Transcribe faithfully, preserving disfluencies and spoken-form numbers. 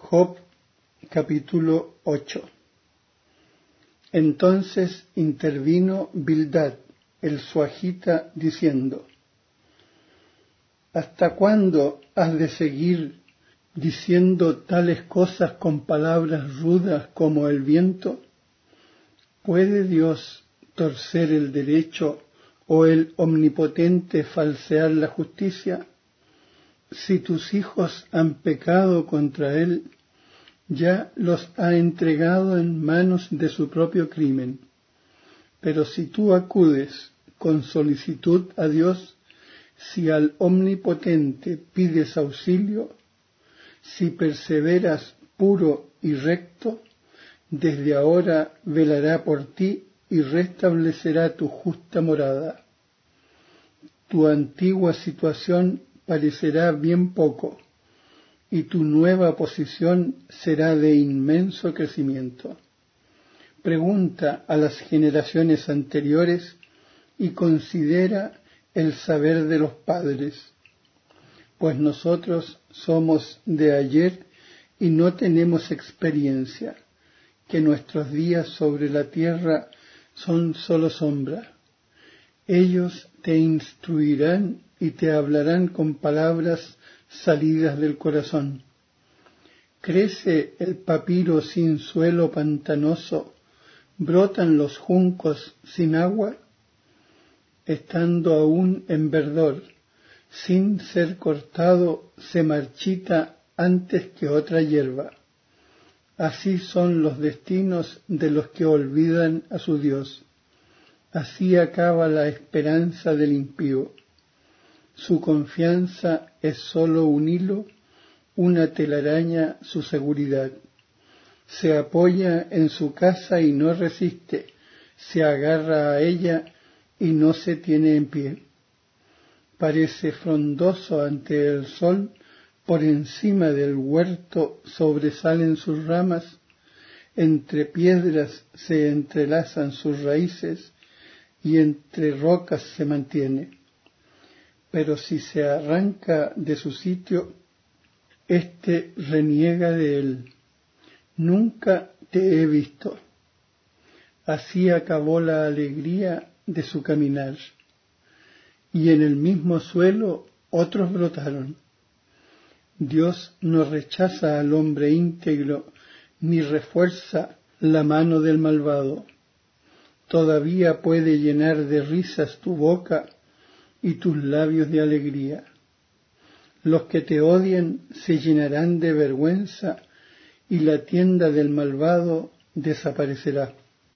Job capítulo ocho. Entonces intervino Bildad, el suahita, diciendo: ¿Hasta cuándo has de seguir diciendo tales cosas con palabras rudas como el viento? ¿Puede Dios torcer el derecho o el Omnipotente falsear la justicia? Si tus hijos han pecado contra él, ya los ha entregado en manos de su propio crimen. Pero si tú acudes con solicitud a Dios, si al Omnipotente pides auxilio, si perseveras puro y recto, desde ahora velará por ti y restablecerá tu justa morada. Tu antigua situación parecerá bien poco, y tu nueva posición será de inmenso crecimiento. Pregunta a las generaciones anteriores y considera el saber de los padres, pues nosotros somos de ayer y no tenemos experiencia, que nuestros días sobre la tierra son solo sombra. Ellos te instruirán y te hablarán con palabras salidas del corazón. Crece el papiro sin suelo pantanoso, brotan los juncos sin agua, estando aún en verdor, sin ser cortado, se marchita antes que otra hierba. Así son los destinos de los que olvidan a su Dios. Así acaba la esperanza del impío. Su confianza es sólo un hilo, una telaraña su seguridad. Se apoya en su casa y no resiste, se agarra a ella y no se tiene en pie. Parece frondoso ante el sol, por encima del huerto sobresalen sus ramas, entre piedras se entrelazan sus raíces y entre rocas se mantiene. Pero si se arranca de su sitio, éste reniega de él. Nunca te he visto. Así acabó la alegría de su caminar. Y en el mismo suelo otros brotaron. Dios no rechaza al hombre íntegro, ni refuerza la mano del malvado. Todavía puede llenar de risas tu boca y tus labios de alegría. Los que te odien se llenarán de vergüenza y la tienda del malvado desaparecerá.